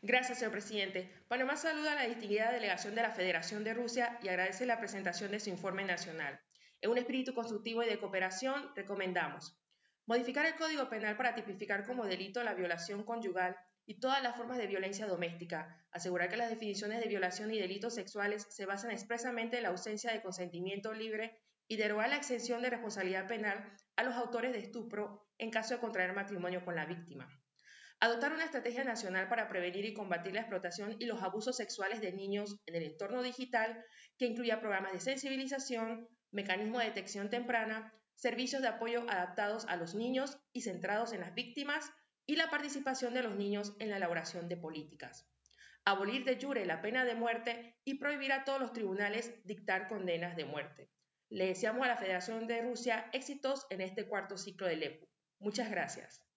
Gracias, señor presidente. Panamá saluda a la distinguida delegación de la Federación de Rusia y agradece la presentación de su informe nacional. En un espíritu constructivo y de cooperación, recomendamos modificar el Código Penal para tipificar como delito la violación conyugal y todas las formas de violencia doméstica, asegurar que las definiciones de violación y delitos sexuales se basan expresamente en la ausencia de consentimiento libre y derogar la exención de responsabilidad penal a los autores de estupro en caso de contraer matrimonio con la víctima. Adoptar una estrategia nacional para prevenir y combatir la explotación y los abusos sexuales de niños en el entorno digital, que incluya programas de sensibilización, mecanismos de detección temprana, servicios de apoyo adaptados a los niños y centrados en las víctimas, y la participación de los niños en la elaboración de políticas. Abolir de jure la pena de muerte y prohibir a todos los tribunales dictar condenas de muerte. Le deseamos a la Federación de Rusia éxitos en este cuarto ciclo del EPU. Muchas gracias.